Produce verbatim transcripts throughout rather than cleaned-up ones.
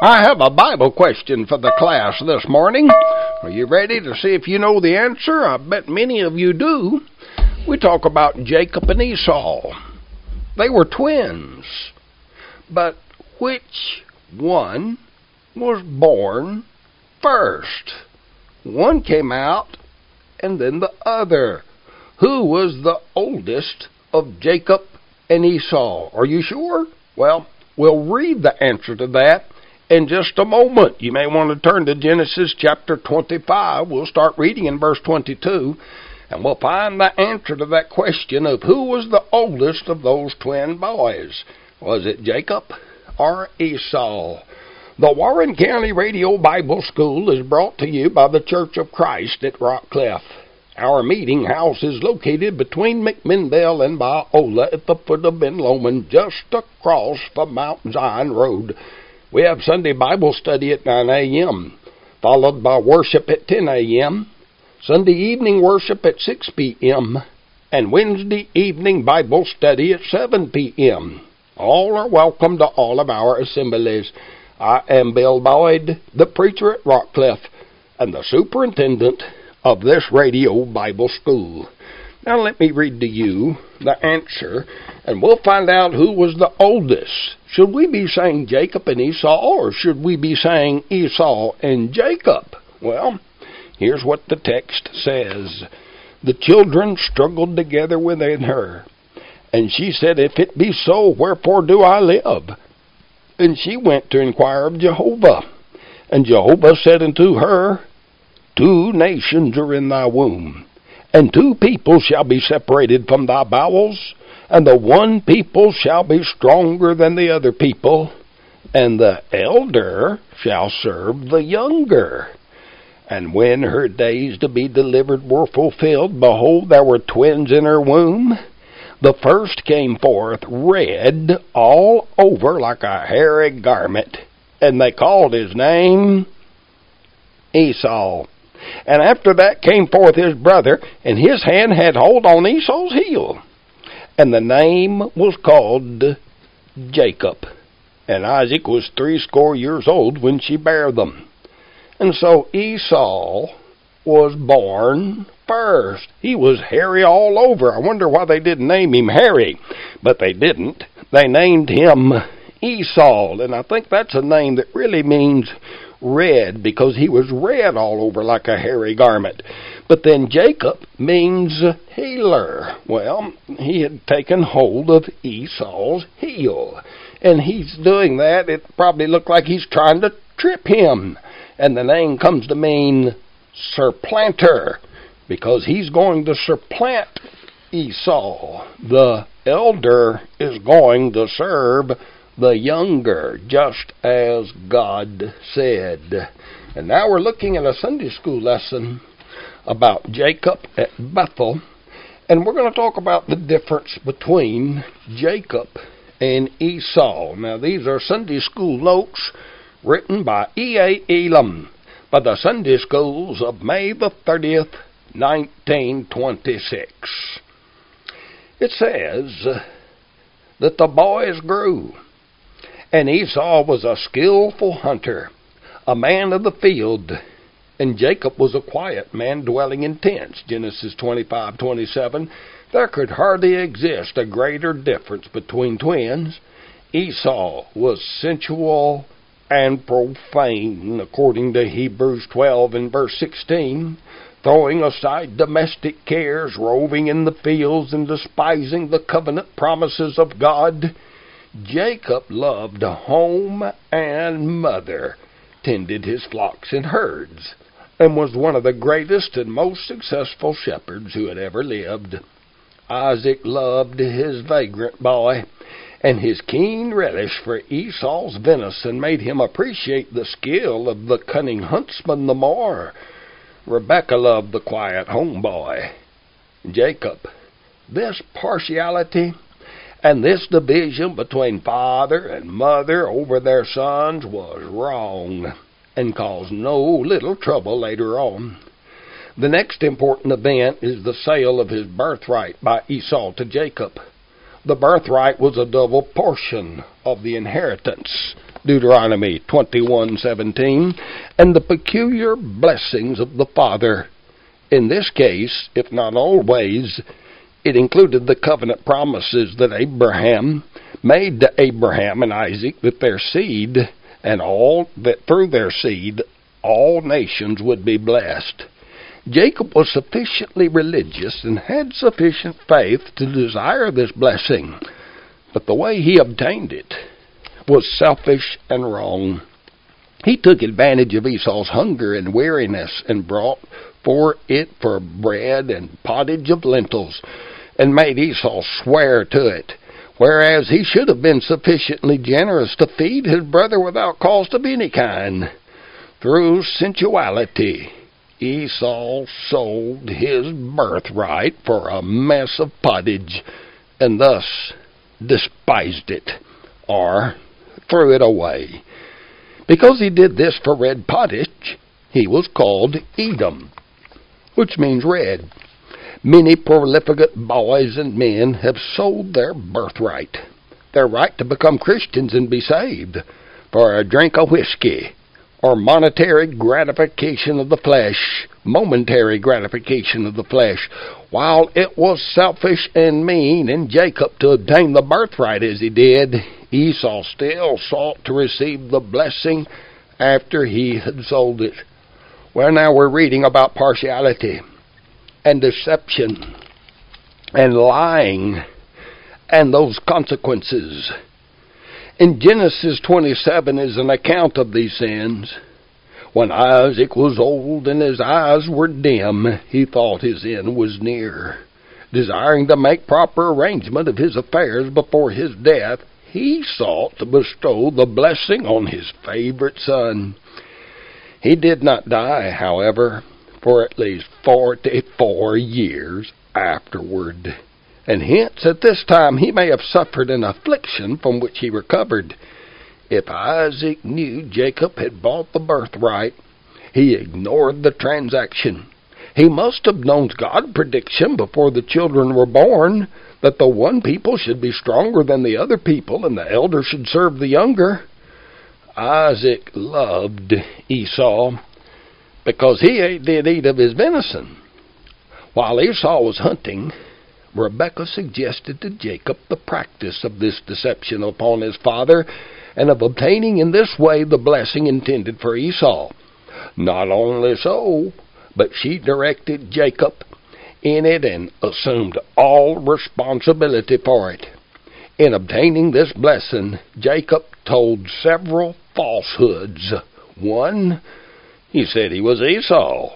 I have a Bible question for the class this morning. Are you ready to see if you know the answer? I bet many of you do. We talk about Jacob and Esau. They were twins. But which one was born first? One came out and then the other. Who was the oldest of Jacob and Esau? Are you sure? Well, we'll read the answer to that in just a moment. You may want to turn to Genesis chapter twenty-five. We'll start reading in verse twenty-two, and we'll find the answer to that question of who was the oldest of those twin boys. Was it Jacob or Esau? The Warren County Radio Bible School is brought to you by the Church of Christ at Rockcliff. Our meeting house is located between McMinnville and Biola at the foot of Ben Lomond, just across from Mount Zion Road. We have Sunday Bible study at nine a.m., followed by worship at ten a.m., Sunday evening worship at six p.m., and Wednesday evening Bible study at seven p.m. All are welcome to all of our assemblies. I am Bill Boyd, the preacher at Rockcliff, and the superintendent of this radio Bible school. Now let me read to you the answer, and we'll find out who was the oldest. Should we be saying Jacob and Esau, or should we be saying Esau and Jacob? Well, here's what the text says. The children struggled together within her, and she said, If it be so, wherefore do I live? And she went to inquire of Jehovah. And Jehovah said unto her, Two nations are in thy womb, and two people shall be separated from thy bowels, and the one people shall be stronger than the other people, and the elder shall serve the younger. And when her days to be delivered were fulfilled, behold, there were twins in her womb. The first came forth red all over like a hairy garment, and they called his name Esau. And after that came forth his brother, and his hand had hold on Esau's heel. And the name was called Jacob. And Isaac was threescore years old when she bare them. And so Esau was born first. He was hairy all over. I wonder why they didn't name him Harry. But they didn't. They named him Esau. And I think that's a name that really means red, because he was red all over like a hairy garment. But then Jacob means healer. Well, he had taken hold of Esau's heel, and he's doing that. It probably looked like he's trying to trip him, and the name comes to mean supplanter, because he's going to supplant Esau. The elder is going to serve the younger, just as God said. And now we're looking at a Sunday school lesson about Jacob at Bethel, and we're going to talk about the difference between Jacob and Esau. Now these are Sunday school notes written by E A. Elam by the Sunday schools of May the thirtieth, nineteen twenty-six. It says that the boys grew, and Esau was a skillful hunter, a man of the field, and Jacob was a quiet man dwelling in tents. Genesis twenty-five twenty-seven. There could hardly exist a greater difference between twins. Esau was sensual and profane, according to Hebrews twelve and verse sixteen, throwing aside domestic cares, roving in the fields, and despising the covenant promises of God. Jacob loved home and mother, tended his flocks and herds, and was one of the greatest and most successful shepherds who had ever lived. Isaac loved his vagrant boy, and his keen relish for Esau's venison made him appreciate the skill of the cunning huntsman the more. Rebekah loved the quiet homeboy. Jacob, this partiality and this division between father and mother over their sons was wrong and caused no little trouble later on. The next important event is the sale of his birthright by Esau to Jacob. The birthright was a double portion of the inheritance. Deuteronomy twenty-one seventeen, and the peculiar blessings of the father. In this case, if not always, it included the covenant promises that Abraham made to Abraham and Isaac, that their seed and all that through their seed all nations would be blessed. Jacob was sufficiently religious and had sufficient faith to desire this blessing, but the way he obtained it was selfish and wrong. He took advantage of Esau's hunger and weariness and brought for it for bread and pottage of lentils, and made Esau swear to it, whereas he should have been sufficiently generous to feed his brother without cost of any kind. Through sensuality, Esau sold his birthright for a mess of pottage, and thus despised it, or threw it away. Because he did this for red pottage, he was called Edom, which means red. Many profligate boys and men have sold their birthright, their right to become Christians and be saved, for a drink of whiskey, or monetary gratification of the flesh, momentary gratification of the flesh. While it was selfish and mean in Jacob to obtain the birthright as he did, Esau still sought to receive the blessing after he had sold it. Well, now we're reading about partiality and deception and lying and those consequences. In Genesis twenty-seven is an account of these sins. When Isaac was old and his eyes were dim, he thought his end was near. Desiring to make proper arrangement of his affairs before his death, he sought to bestow the blessing on his favorite son. He did not die, however, for at least forty-four years afterward, and hence at this time he may have suffered an affliction from which he recovered. If Isaac knew Jacob had bought the birthright, he ignored the transaction. He must have known God's prediction before the children were born, that the one people should be stronger than the other people, and the elder should serve the younger. Isaac loved Esau because he did eat of his venison. While Esau was hunting, Rebekah suggested to Jacob the practice of this deception upon his father, and of obtaining in this way the blessing intended for Esau. Not only so, but she directed Jacob in it and assumed all responsibility for it. In obtaining this blessing, Jacob told several falsehoods. One, he said he was Esau.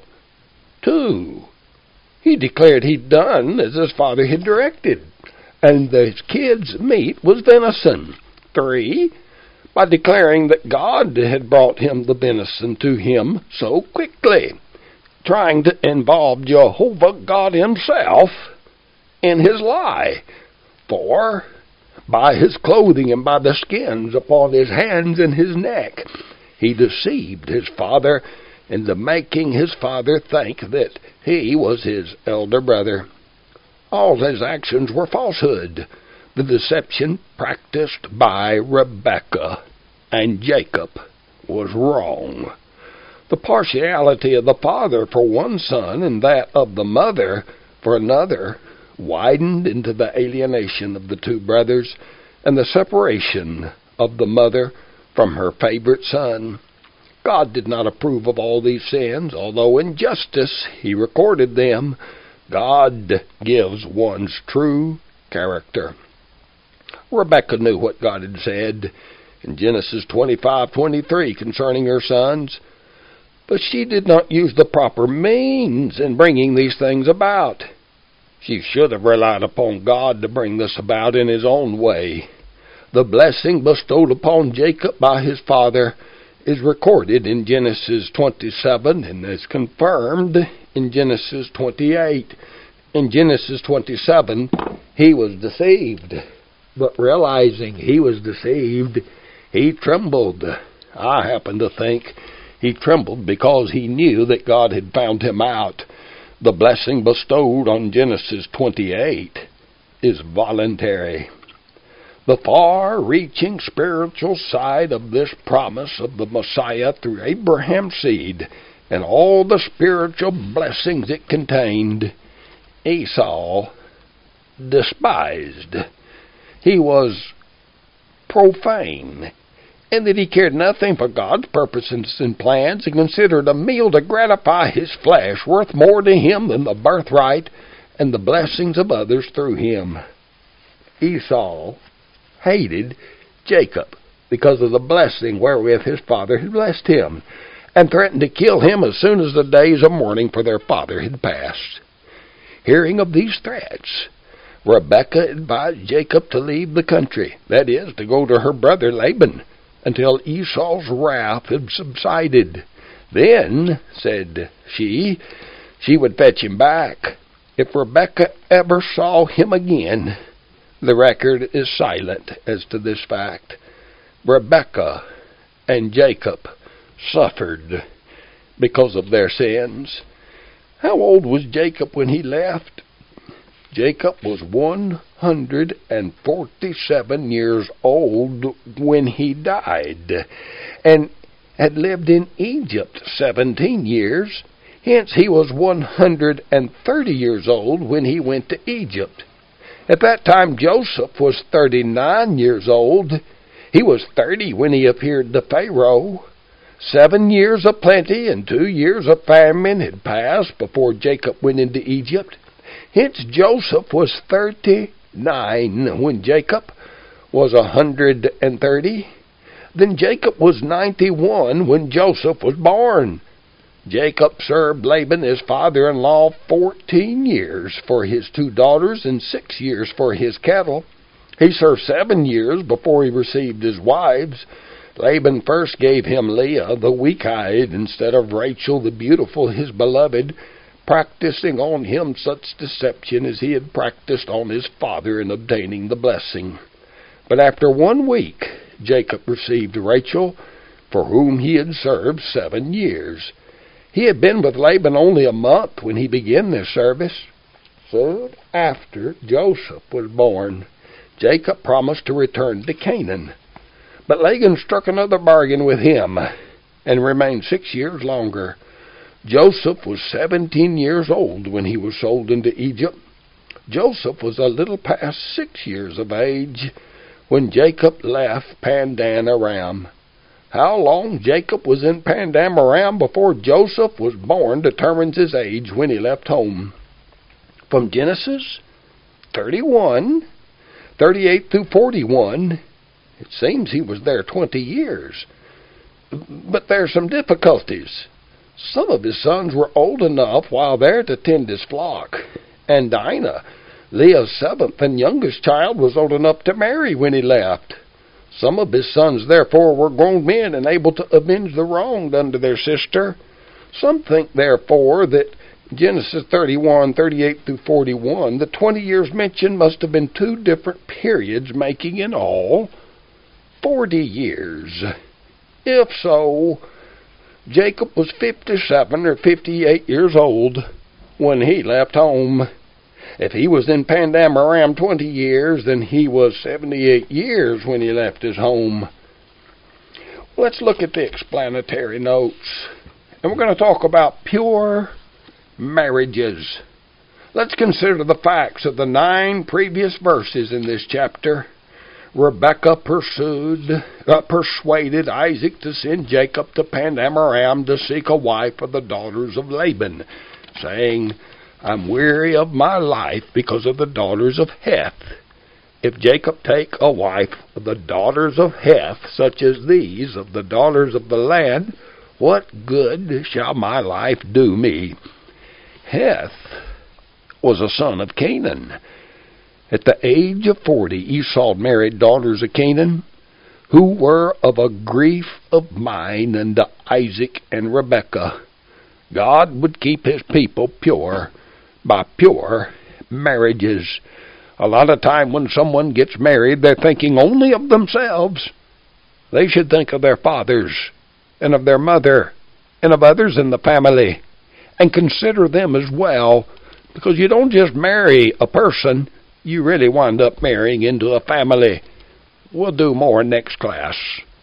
Two, he declared he'd done as his father had directed, and that his kids' meat was venison. Three, by declaring that God had brought him the venison to him so quickly, trying to involve Jehovah God himself in his lie. Four, by his clothing and by the skins upon his hands and his neck, he deceived his father into making his father think that he was his elder brother. All his actions were falsehood, the deception practiced by Rebekah and Jacob was wrong. The partiality of the father for one son and that of the mother for another widened into the alienation of the two brothers and the separation of the mother from her favorite son. God did not approve of all these sins, although in justice he recorded them. God gives one's true character. Rebekah knew what God had said in Genesis twenty-five twenty-three concerning her sons, but she did not use the proper means in bringing these things about. She should have relied upon God to bring this about in his own way. The blessing bestowed upon Jacob by his father is recorded in Genesis twenty-seven and is confirmed in Genesis twenty-eight. In Genesis twenty-seven, he was deceived, but realizing he was deceived, he trembled. I happen to think he trembled because he knew that God had found him out. The blessing bestowed on Genesis twenty-eight is voluntary. the far-reaching spiritual side of this promise of the Messiah through Abraham's seed and all the spiritual blessings it contained, Esau despised. He was profane, and that he cared nothing for God's purposes and plans, and considered a meal to gratify his flesh worth more to him than the birthright and the blessings of others through him. Esau hated Jacob because of the blessing wherewith his father had blessed him, and threatened to kill him as soon as the days of mourning for their father had passed. Hearing of these threats, Rebekah advised Jacob to leave the country, that is, to go to her brother Laban, until Esau's wrath had subsided. Then, said she, she would fetch him back. If Rebekah ever saw him again, the record is silent as to this fact. Rebekah and Jacob suffered because of their sins. How old was Jacob when he left? Jacob was one hundred forty-seven years old when he died, and had lived in Egypt seventeen years. Hence he was one hundred thirty years old when he went to Egypt. At that time Joseph was thirty-nine years old. He was thirty when he appeared to Pharaoh. Seven years of plenty and two years of famine had passed before Jacob went into Egypt. Hence Joseph was thirty-nine when Jacob was one hundred thirty. Then Jacob was ninety-one when Joseph was born. Jacob served Laban, his father-in-law, fourteen years for his two daughters and six years for his cattle. He served seven years before he received his wives. Laban first gave him Leah, the weak-eyed, instead of Rachel, the beautiful, his beloved, practicing on him such deception as he had practiced on his father in obtaining the blessing. But after one week, Jacob received Rachel, for whom he had served seven years. He had been with Laban only a month when he began this service. Soon after Joseph was born, Jacob promised to return to Canaan. But Laban struck another bargain with him and remained six years longer. Joseph was seventeen years old when he was sold into Egypt. Joseph was a little past six years of age when Jacob left Pandan Aram. How long Jacob was in Pandan Aram before Joseph was born determines his age when he left home. From Genesis thirty-one, thirty-eight through forty-one, it seems he was there twenty years. But there are some difficulties. Some of his sons were old enough while there to tend his flock, and Dinah, Leah's seventh and youngest child, was old enough to marry when he left. Some of his sons, therefore, were grown men and able to avenge the wrong done to their sister. Some think, therefore, that Genesis thirty-one, thirty-eight through forty-one, the twenty years mentioned must have been two different periods, making in all forty years. If so, Jacob was fifty-seven or fifty-eight years old when he left home. If he was in Pandan Aram twenty years, then he was seventy-eight years when he left his home. Let's look at the explanatory notes. And we're going to talk about pure marriages. Let's consider the facts of the nine previous verses in this chapter. Rebekah pursued, uh, persuaded Isaac to send Jacob to Pandan Aram to seek a wife for the daughters of Laban, saying, I'm weary of my life because of the daughters of Heth. If Jacob take a wife of the daughters of Heth, such as these, of the daughters of the land, what good shall my life do me? Heth was a son of Canaan. At the age of forty, Esau married daughters of Canaan, who were of a grief of mind unto Isaac and Rebekah. God would keep his people pure by pure marriages. A lot of time when someone gets married, they're thinking only of themselves. They should think of their fathers and of their mother and of others in the family and consider them as well, because you don't just marry a person, you really wind up marrying into a family. We'll do more next class.